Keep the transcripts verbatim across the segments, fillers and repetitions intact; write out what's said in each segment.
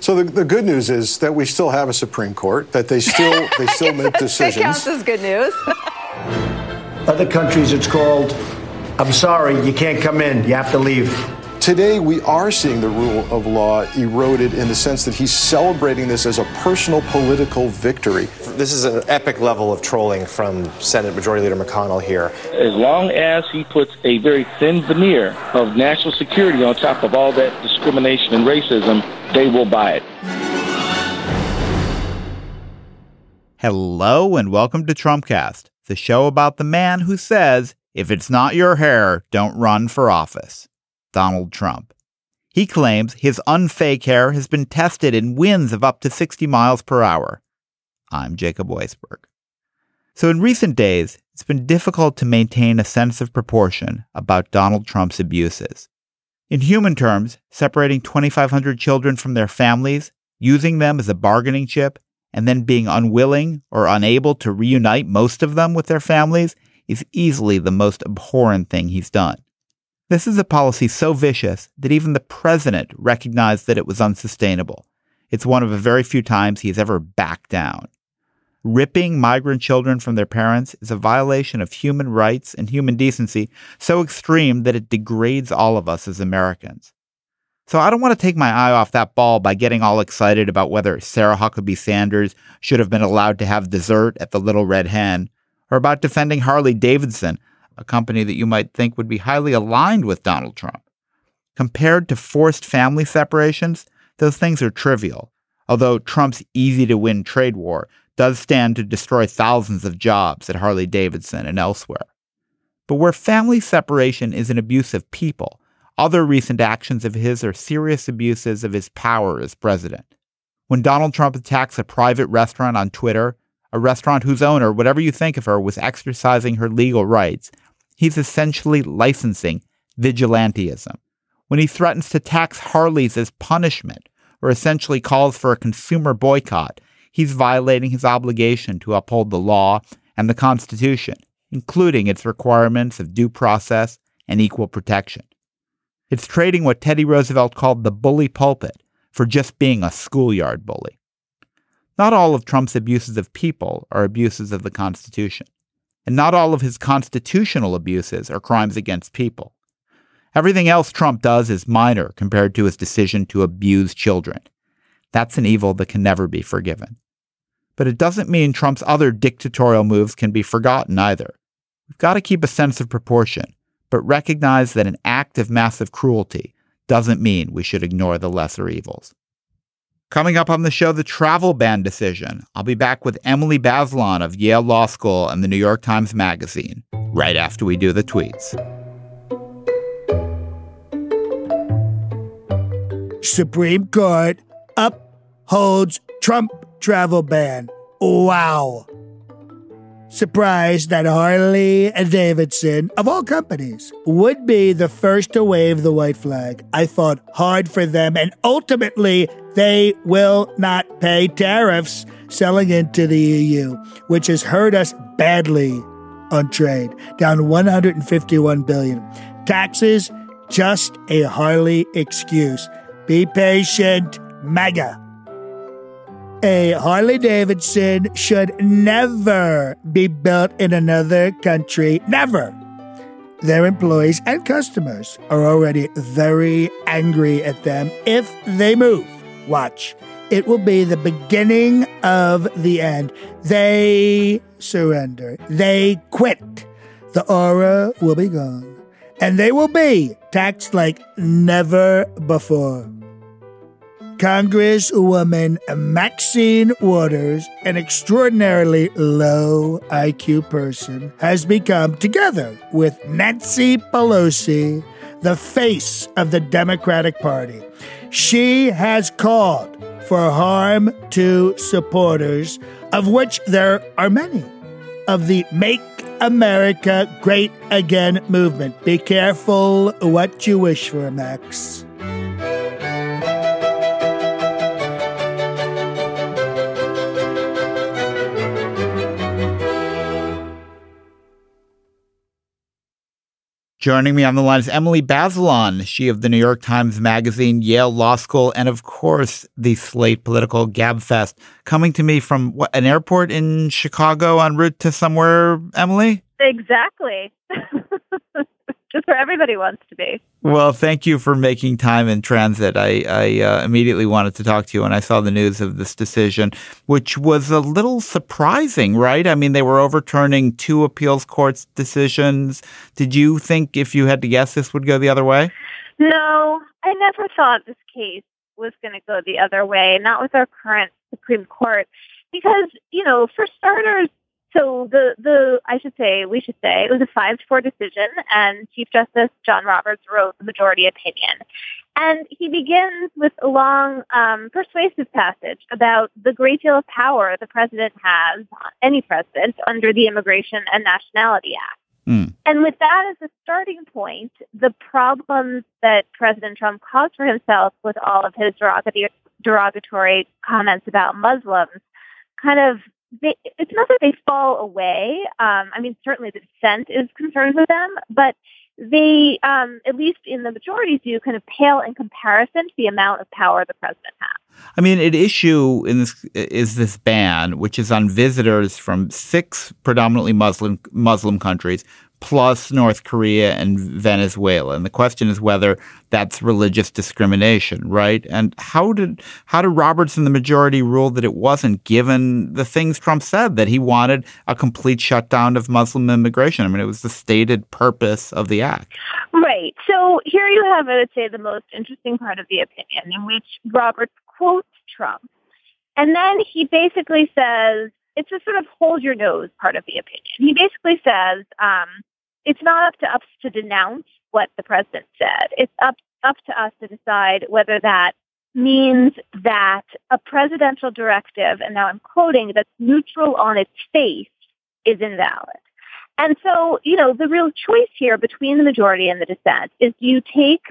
So the, the good news is that we still have a Supreme Court, that they still they still make decisions. That counts as good news. Other countries, it's called, I'm sorry, you can't come in, you have to leave. Today, we are seeing the rule of law eroded in the sense that he's celebrating this as a personal political victory. This is an epic level of trolling from Senate Majority Leader McConnell here. As long as he puts a very thin veneer of national security on top of all that discrimination and racism, they will buy it. Hello and welcome to Trumpcast, the show about the man who says, if it's not your hair, don't run for office. Donald Trump. He claims his unfake hair has been tested in winds of up to sixty miles per hour. I'm Jacob Weisberg. So in recent days, it's been difficult to maintain a sense of proportion about Donald Trump's abuses. In human terms, separating twenty-five hundred children from their families, using them as a bargaining chip, and then being unwilling or unable to reunite most of them with their families is easily the most abhorrent thing he's done. This is a policy so vicious that even the president recognized that it was unsustainable. It's one of the very few times he's ever backed down. Ripping migrant children from their parents is a violation of human rights and human decency so extreme that it degrades all of us as Americans. So I don't want to take my eye off that ball by getting all excited about whether Sarah Huckabee Sanders should have been allowed to have dessert at the Little Red Hen, or about defending Harley Davidson, a company that you might think would be highly aligned with Donald Trump. Compared to forced family separations, those things are trivial, although Trump's easy-to-win trade war does stand to destroy thousands of jobs at Harley Davidson and elsewhere. But where family separation is an abuse of people, other recent actions of his are serious abuses of his power as president. When Donald Trump attacks a private restaurant on Twitter, a restaurant whose owner, whatever you think of her, was exercising her legal rights, he's essentially licensing vigilantism. When he threatens to tax Harleys as punishment, or essentially calls for a consumer boycott, he's violating his obligation to uphold the law and the Constitution, including its requirements of due process and equal protection. It's trading what Teddy Roosevelt called the bully pulpit for just being a schoolyard bully. Not all of Trump's abuses of people are abuses of the Constitution. And not all of his constitutional abuses are crimes against people. Everything else Trump does is minor compared to his decision to abuse children. That's an evil that can never be forgiven. But it doesn't mean Trump's other dictatorial moves can be forgotten either. We've got to keep a sense of proportion, but recognize that an act of massive cruelty doesn't mean we should ignore the lesser evils. Coming up on the show, the travel ban decision. I'll be back with Emily Bazelon of Yale Law School and the New York Times Magazine, right after we do the tweets. Supreme Court upholds Trump travel ban. Wow. Surprised that Harley Davidson, of all companies, would be the first to wave the white flag. I fought hard for them, and ultimately, they will not pay tariffs selling into the E U, which has hurt us badly on trade, down one hundred fifty-one billion dollars. Taxes, just a Harley excuse. Be patient, MAGA. A Harley-Davidson should never be built in another country. Never. Their employees and customers are already very angry at them if they move. Watch. It will be the beginning of the end. They surrender. They quit. The aura will be gone. And they will be taxed like never before. Congresswoman Maxine Waters, an extraordinarily low I Q person, has become, together with Nancy Pelosi, the face of the Democratic Party. She has called for harm to supporters, of which there are many, of the Make America Great Again movement. Be careful what you wish for, Max. Joining me on the line is Emily Bazelon, she of the New York Times Magazine, Yale Law School, and of course, the Slate Political Gabfest, coming to me from what, an airport in Chicago en route to somewhere, Emily? Exactly. Just where everybody wants to be. Well, thank you for making time in transit. I, I uh, immediately wanted to talk to you when I saw the news of this decision, which was a little surprising, right? I mean, they were overturning two appeals courts' decisions. Did you think, if you had to guess, this would go the other way? No, I never thought this case was going to go the other way, not with our current Supreme Court. Because, you know, for starters, So the, the I should say, we should say, it was a five to four decision, and Chief Justice John Roberts wrote the majority opinion. And he begins with a long, um, persuasive passage about the great deal of power the president has, any president, under the Immigration and Nationality Act. Mm. And with that as a starting point, the problems that President Trump caused for himself with all of his derogatory, derogatory comments about Muslims kind of They, it's not that they fall away. Um, I mean, certainly the dissent is concerned with them, but they, um, at least in the majority's view, kind of pale in comparison to the amount of power the president has. I mean, at issue in this is this ban, which is on visitors from six predominantly Muslim Muslim countries, plus North Korea and Venezuela. And the question is whether that's religious discrimination, right? And how did how did Roberts and the majority rule that it wasn't, given the things Trump said, that he wanted a complete shutdown of Muslim immigration? I mean, it was the stated purpose of the act. Right. So here you have, I would say, the most interesting part of the opinion, in which Roberts quotes Trump. And then he basically says, it's a sort of hold your nose part of the opinion. He basically says, um, it's not up to us to denounce what the president said. It's up up to us to decide whether that means that a presidential directive, and now I'm quoting, that's neutral on its face is invalid. And so, you know, the real choice here between the majority and the dissent is, do you take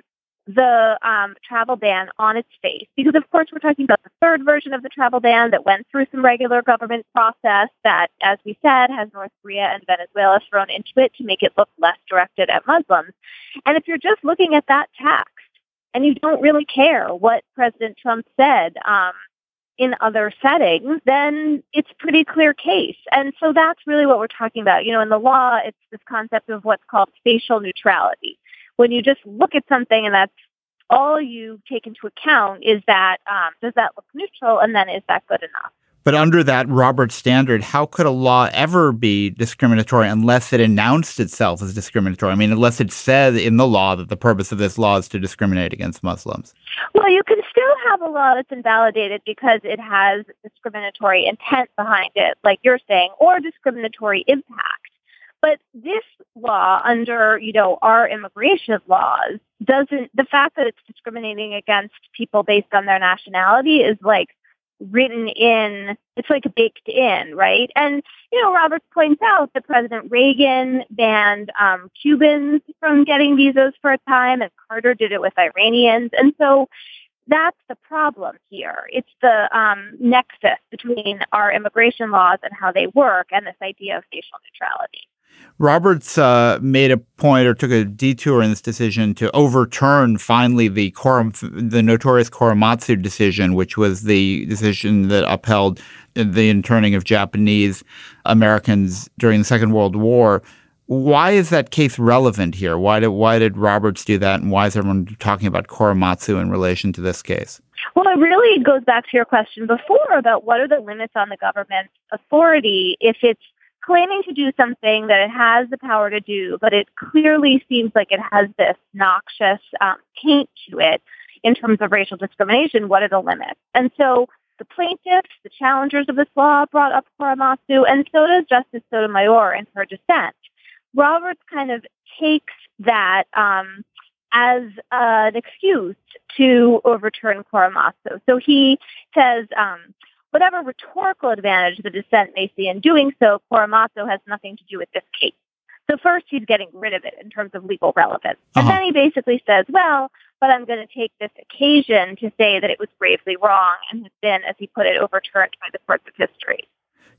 the um, travel ban on its face? Because, of course, we're talking about the third version of the travel ban that went through some regular government process that, as we said, has North Korea and Venezuela thrown into it to make it look less directed at Muslims. And if you're just looking at that text and you don't really care what President Trump said um, in other settings, then it's a pretty clear case. And so that's really what we're talking about. You know, in the law, it's this concept of what's called facial neutrality. When you just look at something and that's all you take into account, is that, um, does that look neutral, and then is that good enough? But under that Roberts standard, how could a law ever be discriminatory unless it announced itself as discriminatory? I mean, unless it said in the law that the purpose of this law is to discriminate against Muslims. Well, you can still have a law that's invalidated because it has discriminatory intent behind it, like you're saying, or discriminatory impact. But this law, under, you know, our immigration laws, doesn't, the fact that it's discriminating against people based on their nationality is like written in, it's like baked in, right? And, you know, Roberts points out that President Reagan banned um, Cubans from getting visas for a time, and Carter did it with Iranians. And so that's the problem here. It's the um, nexus between our immigration laws and how they work, and this idea of facial neutrality. Roberts uh, made a point, or took a detour in this decision, to overturn finally the Kor- the notorious Korematsu decision, which was the decision that upheld the interning of Japanese Americans during the Second World War. Why is that case relevant here? Why did why did Roberts do that, and why is everyone talking about Korematsu in relation to this case? Well, it really goes back to your question before about what are the limits on the government's authority if it's claiming to do something that it has the power to do, but it clearly seems like it has this noxious um, taint to it in terms of racial discrimination. What are the limits? And so the plaintiffs, the challengers of this law, brought up Korematsu, and so does Justice Sotomayor in her dissent. Roberts kind of takes that um, as uh, an excuse to overturn Korematsu. So he says, um, whatever rhetorical advantage the dissent may see in doing so, Korematsu has nothing to do with this case. So first, he's getting rid of it in terms of legal relevance. And uh-huh. then he basically says, well, but I'm going to take this occasion to say that it was gravely wrong and has been, as he put it, overturned by the courts of history.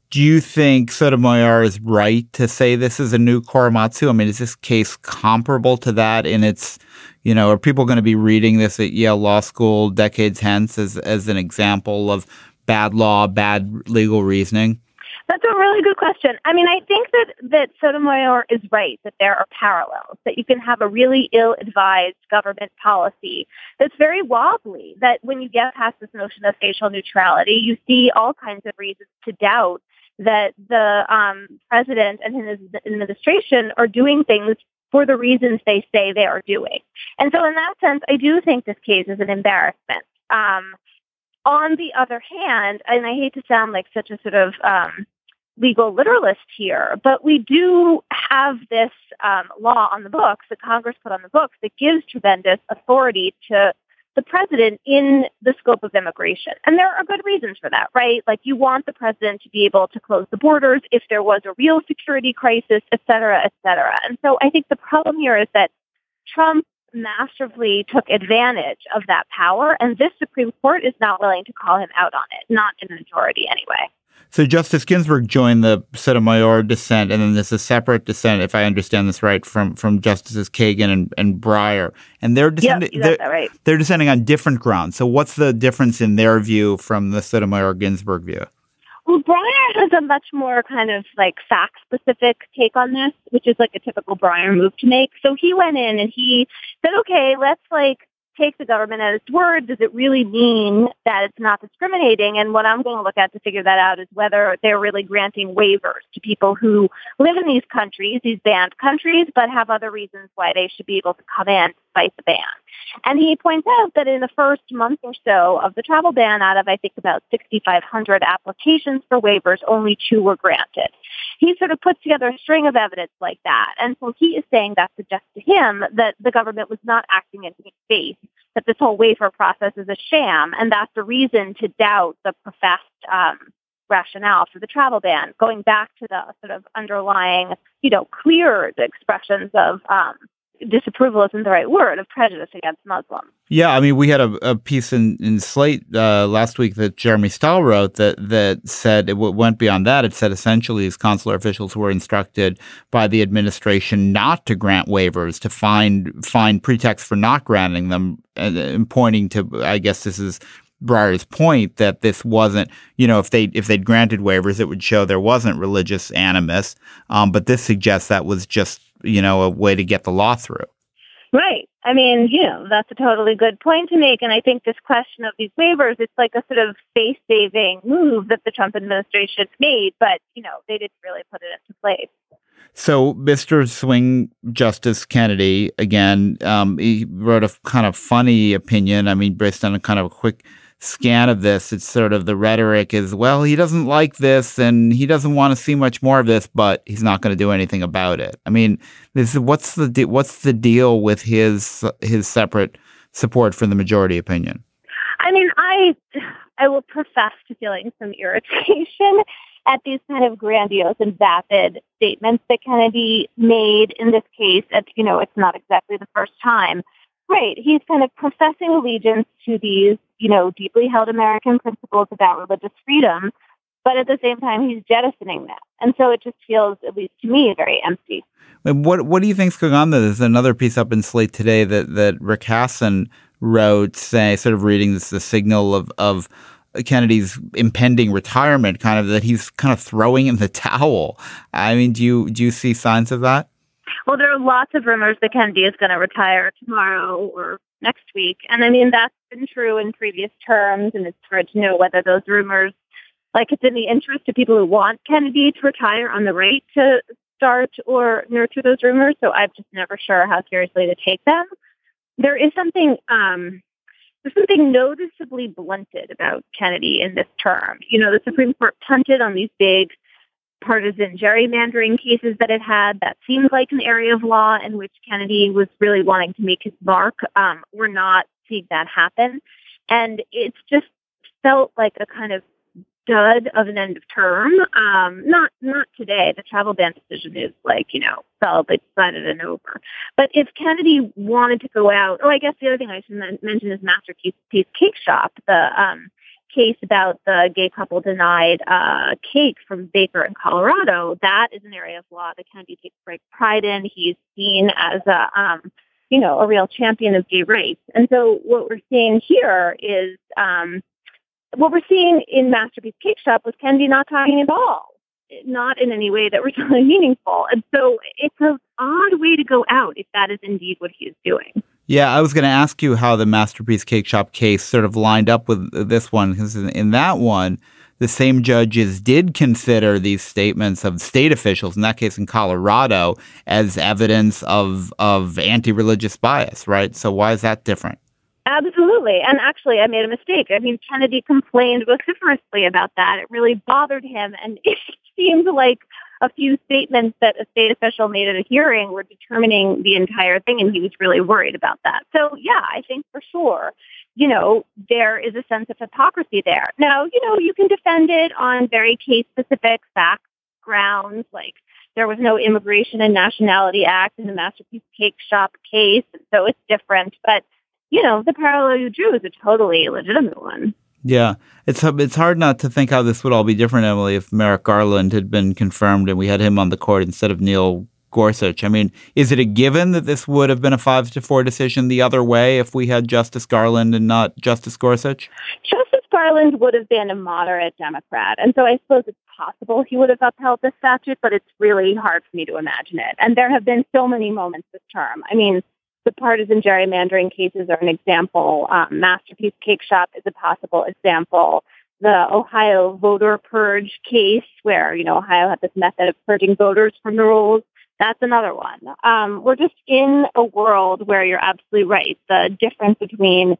Do you think Sotomayor is right to say this is a new Korematsu? I mean, is this case comparable to that in its, you know, are people going to be reading this at Yale Law School decades hence as, as an example of bad law, bad legal reasoning? That's a really good question. I mean, I think that, that Sotomayor is right, that there are parallels, that you can have a really ill-advised government policy that's very wobbly, that when you get past this notion of facial neutrality, you see all kinds of reasons to doubt that the um, president and his administration are doing things for the reasons they say they are doing. And so in that sense, I do think this case is an embarrassment. Um, on the other hand, and I hate to sound like such a sort of um, legal literalist here, but we do have this um, law on the books that Congress put on the books that gives tremendous authority to the president in the scope of immigration. And there are good reasons for that, right? Like you want the president to be able to close the borders if there was a real security crisis, et cetera, et cetera. And so I think the problem here is that Trump masterfully took advantage of that power, and this Supreme Court is not willing to call him out on it, not in the majority anyway. So Justice Ginsburg joined the Sotomayor dissent, and then there's a separate dissent, if I understand this right, from, from Justices Kagan and, and Breyer. And they're dissenting, yep, you got that right. they're dissenting on different grounds. So what's the difference in their view from the Sotomayor-Ginsburg view? Well, Breyer has a much more kind of like fact-specific take on this, which is like a typical Breyer move to make. So he went in and he said, okay, let's like take the government at its word. Does it really mean that it's not discriminating? And what I'm going to look at to figure that out is whether they're really granting waivers to people who live in these countries, these banned countries, but have other reasons why they should be able to come in despite the ban. And he points out that in the first month or so of the travel ban, out of, I think, about sixty-five hundred applications for waivers, only two were granted. He sort of puts together a string of evidence like that. And so he is saying that suggests to him that the government was not acting in good faith, that this whole waiver process is a sham. And that's the reason to doubt the professed um, rationale for the travel ban, going back to the sort of underlying, you know, clear expressions of um, disapproval isn't the right word, of prejudice against Muslims. Yeah, I mean, we had a, a piece in, in Slate uh, last week that Jeremy Stahl wrote that that said it went beyond that. It said essentially these consular officials were instructed by the administration not to grant waivers, to find find pretexts for not granting them, and, and pointing to, I guess this is Breyer's point, that this wasn't, you know, if they if they'd granted waivers, it would show there wasn't religious animus. Um, but this suggests that was just, you know, a way to get the law through. Right. I mean, you know, that's a totally good point to make. And I think this question of these waivers, it's like a sort of face-saving move that the Trump administration made, but, you know, they didn't really put it into place. So Mister Swing Justice Kennedy, again, um, he wrote a kind of funny opinion. I mean, based on a kind of a quick scan of this, it's sort of the rhetoric is, well, he doesn't like this and he doesn't want to see much more of this, but he's not going to do anything about it. I mean, this what's the de- what's the deal with his his separate support for the majority opinion? I mean, I I will profess to feeling some irritation at these kind of grandiose and vapid statements that Kennedy made in this case. At, you know, it's not exactly the first time. Right. He's kind of professing allegiance to these, you know, deeply held American principles about religious freedom, but at the same time, he's jettisoning them. And so it just feels, at least to me, very empty. And what what do you think's going on there? There's another piece up in Slate today that, that Rick Hasson wrote, say, sort of reading this, the signal of, of Kennedy's impending retirement, kind of that he's kind of throwing in the towel. I mean, do you do you see signs of that? Well, there are lots of rumors that Kennedy is going to retire tomorrow or next week. And I mean, that's been true in previous terms, and it's hard to know whether those rumors, like it's in the interest of people who want Kennedy to retire on the right to start or nurture those rumors. So I'm just never sure how seriously to take them. There is something, um, there's something noticeably blunted about Kennedy in this term. You know, the Supreme Court punted on these big partisan gerrymandering cases that it had. That seemed like an area of law in which Kennedy was really wanting to make his mark. Um, we're not seeing that happen. And it's just felt like a kind of dud of an end of term. Um, not not today. The travel ban decision is like, you know, solidly decided and over. But if Kennedy wanted to go out, oh, I guess the other thing I should mention is Masterpiece Cake Shop, the um, case about the gay couple denied uh, cake from Baker in Colorado, that is an area of law that Kennedy takes great pride in. He's seen as a, um, you know, a real champion of gay rights. And so what we're seeing here is um, what we're seeing in Masterpiece Cake Shop was Kennedy not talking at all, not in any way that was really meaningful. And so it's an odd way to go out if that is indeed what he is doing. Yeah, I was going to ask you how the Masterpiece Cake Shop case sort of lined up with this one, because in that one, the same judges did consider these statements of state officials, in that case in Colorado, as evidence of, of anti-religious bias, right? So why is that different? Absolutely. And actually, I made a mistake. I mean, Kennedy complained vociferously about that. It really bothered him. And it seemed like a few statements that a state official made at a hearing were determining the entire thing, and he was really worried about that. So, yeah, I think for sure, you know, there is a sense of hypocrisy there. Now, you know, you can defend it on very case-specific fact grounds, like there was no Immigration and Nationality Act in the Masterpiece Cake Shop case, and so it's different. But, you know, the parallel you drew is a totally legitimate one. Yeah, it's it's hard not to think how this would all be different, Emily, if Merrick Garland had been confirmed and we had him on the court instead of Neil Gorsuch. I mean, is it a given that this would have been a five to four decision the other way if we had Justice Garland and not Justice Gorsuch? Justice Garland would have been a moderate Democrat, and so I suppose it's possible he would have upheld this statute, but it's really hard for me to imagine it. And there have been so many moments this term. I mean, the partisan gerrymandering cases are an example. Um, Masterpiece Cake Shop is a possible example. The Ohio voter purge case, where, you know, Ohio had this method of purging voters from the rolls, that's another one. Um, we're just in a world where you're absolutely right. The difference between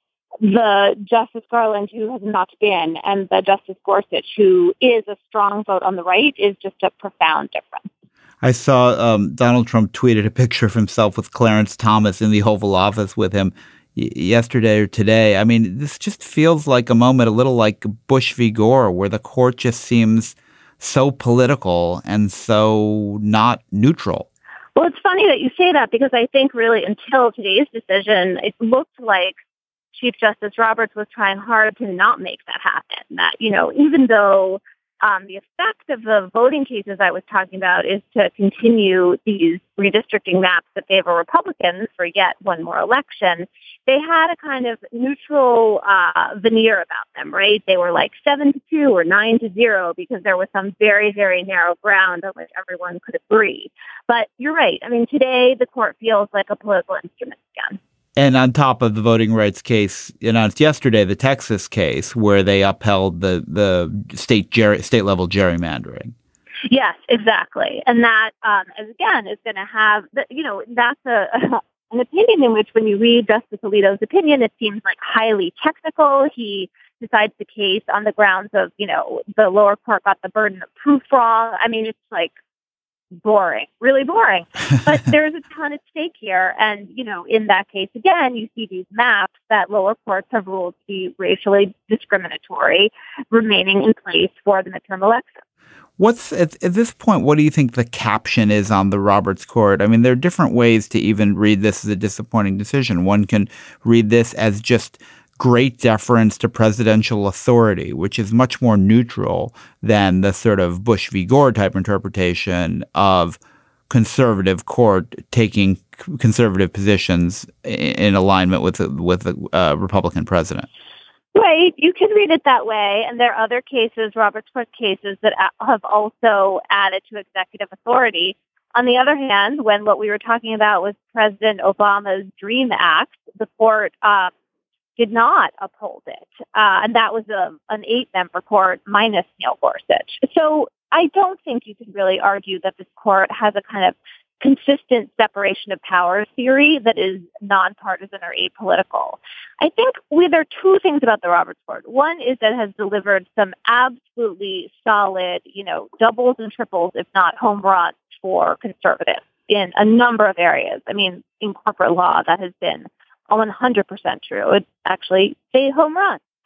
the Justice Garland, who has not been, and the Justice Gorsuch, who is a strong vote on the right, is just a profound difference. I saw um, Donald Trump tweeted a picture of himself with Clarence Thomas in the Oval Office with him y- yesterday or today. I mean, this just feels like a moment a little like Bush v. Gore, where the court just seems so political and so not neutral. Well, it's funny that you say that, because I think really until today's decision, it looked like Chief Justice Roberts was trying hard to not make that happen. That, you know, even though Um, the effect of the voting cases I was talking about is to continue these redistricting maps that favor Republicans for yet one more election. They had a kind of neutral uh, veneer about them, right? They were like seven to two or nine to zero because there was some very, very narrow ground on which everyone could agree. But you're right. I mean, today the court feels like a political instrument again. And on top of the voting rights case announced yesterday, the Texas case where they upheld the the state ger- state level gerrymandering. Yes, exactly, and that um, as again is going to have the, you know that's a, an opinion in which when you read Justice Alito's opinion, it seems like highly technical. He decides the case on the grounds of you know the lower court got the burden of proof wrong. I mean, it's like boring, really boring. But there's a ton at stake here. And, you know, in that case, again, you see these maps that lower courts have ruled to be racially discriminatory remaining in place for the midterm election. What's at, at this point, what do you think the caption is on the Roberts Court? I mean, there are different ways to even read this as a disappointing decision. One can read this as just great deference to presidential authority, which is much more neutral than the sort of Bush v. Gore type interpretation of conservative court taking conservative positions in alignment with with a uh, Republican president. Right. You can read it that way. And there are other cases, Roberts Court cases, that have also added to executive authority. On the other hand, when what we were talking about was President Obama's DREAM Act, the court uh, did not uphold it. Uh, and that was a, an eight-member court minus Neil Gorsuch. So I don't think you can really argue that this court has a kind of consistent separation of powers theory that is nonpartisan or apolitical. I think well, there are two things about the Roberts Court. One is that it has delivered some absolutely solid, you know, doubles and triples, if not home runs, for conservatives in a number of areas. I mean, in corporate law, that has been one hundred percent true. It's actually a home run.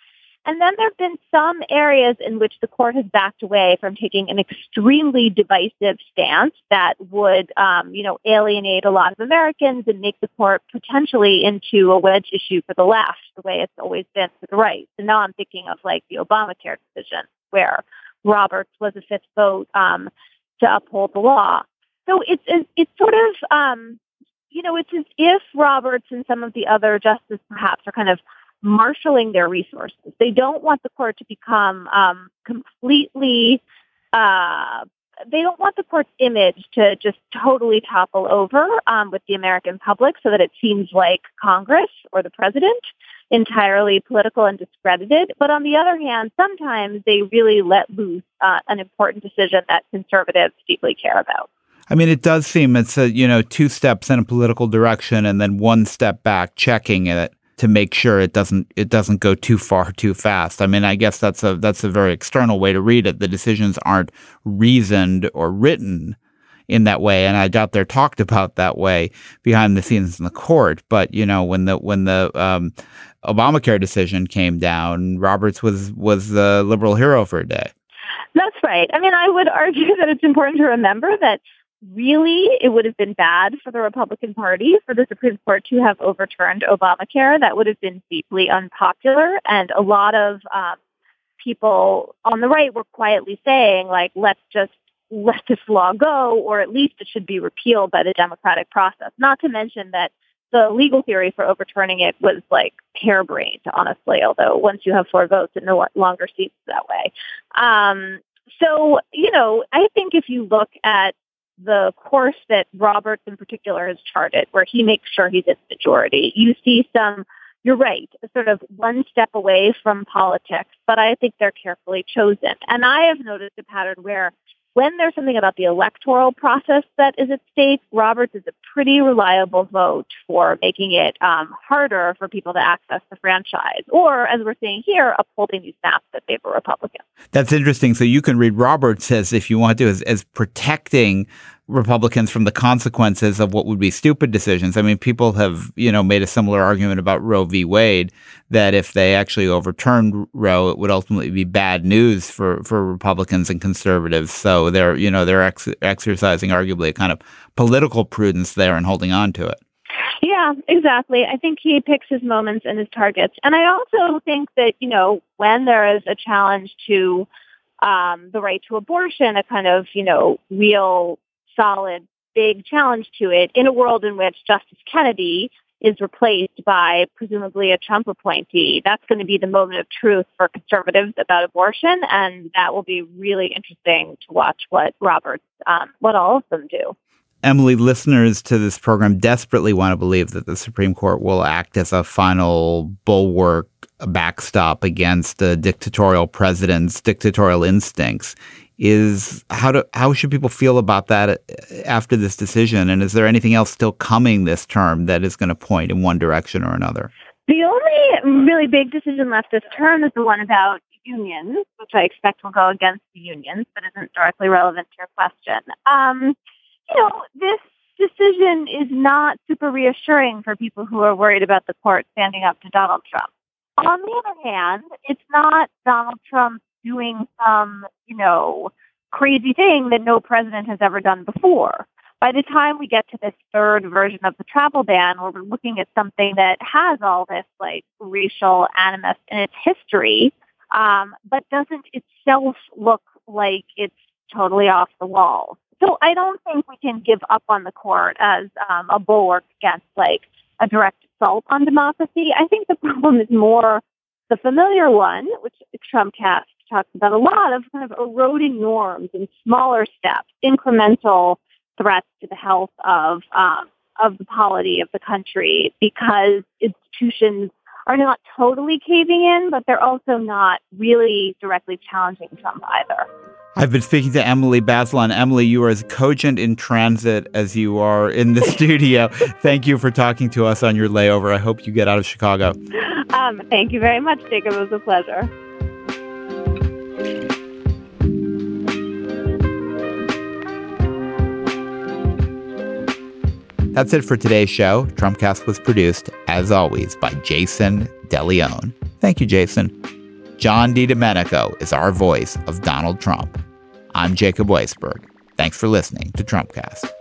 And then there have been some areas in which the court has backed away from taking an extremely divisive stance that would, um, you know, alienate a lot of Americans and make the court potentially into a wedge issue for the left, the way it's always been for the right. So now I'm thinking of like the Obamacare decision, where Roberts was a fifth vote um, to uphold the law. So it's it's sort of, um, you know, it's as if Roberts and some of the other justices perhaps are kind of marshaling their resources. They don't want the court to become um, completely, uh, they don't want the court's image to just totally topple over um, with the American public so that it seems like Congress or the president entirely political and discredited. But on the other hand, sometimes they really let loose uh, an important decision that conservatives deeply care about. I mean, it does seem it's a, you know, two steps in a political direction and then one step back, checking it to make sure it doesn't it doesn't go too far too fast. I mean, I guess that's a that's a very external way to read it. The decisions aren't reasoned or written in that way, and I doubt they're talked about that way behind the scenes in the court. But you know, when the when the um, Obamacare decision came down, Roberts was was the liberal hero for a day. That's right. I mean, I would argue that it's important to remember that really it would have been bad for the Republican Party for the Supreme Court to have overturned Obamacare. That would have been deeply unpopular, and a lot of um, people on the right were quietly saying, like, let's just let this law go, or at least it should be repealed by the democratic process. Not to mention that the legal theory for overturning it was like harebrained, honestly, although once you have four votes, it no longer seems that way. Um, so, you know, I think if you look at the course that Roberts in particular has charted, where he makes sure he's in the majority, you see some, you're right, sort of one step away from politics, but I think they're carefully chosen. And I have noticed a pattern where when there's something about the electoral process that is at stake, Roberts is a pretty reliable vote for making it um, harder for people to access the franchise, or, as we're seeing here, upholding these maps that favor Republicans. That's interesting. So you can read Roberts as, if you want to, as, as protecting Republicans from the consequences of what would be stupid decisions. I mean, people have, you know, made a similar argument about Roe v. Wade, that if they actually overturned Roe, it would ultimately be bad news for, for Republicans and conservatives. So they're, you know, they're ex- exercising arguably a kind of political prudence there and holding on to it. Yeah, exactly. I think he picks his moments and his targets. And I also think that, you know, when there is a challenge to um, the right to abortion, a kind of, you know, real solid, big challenge to it, in a world in which Justice Kennedy is replaced by presumably a Trump appointee, that's going to be the moment of truth for conservatives about abortion, and that will be really interesting to watch what Roberts, um, what all of them do. Emily, listeners to this program desperately want to believe that the Supreme Court will act as a final bulwark, a backstop against the dictatorial president's dictatorial instincts. Is how do how should people feel about that after this decision? And is there anything else still coming this term that is going to point in one direction or another? The only really big decision left this term is the one about unions, which I expect will go against the unions, but isn't directly relevant to your question. Um, you know, this decision is not super reassuring for people who are worried about the court standing up to Donald Trump. On the other hand, it's not Donald Trump doing some, you know, crazy thing that no president has ever done before. By the time we get to this third version of the travel ban, where we're looking at something that has all this, like, racial animus in its history, um, but doesn't itself look like it's totally off the wall. So I don't think we can give up on the court as um, a bulwark against, like, a direct assault on democracy. I think the problem is more the familiar one, which Trumpcast talks about a lot, of kind of eroding norms and smaller steps, incremental threats to the health of um, of the polity of the country, because institutions are not totally caving in, but they're also not really directly challenging Trump either. I've been speaking to Emily Bazelon. Emily, you are as cogent in transit as you are in the studio. Thank you for talking to us on your layover. I hope you get out of Chicago. Um, thank you very much, Jacob. It was a pleasure. That's it for today's show. Trumpcast was produced, as always, by Jason DeLeon. Thank you, Jason. John DiDomenico is our voice of Donald Trump. I'm Jacob Weisberg. Thanks for listening to Trumpcast.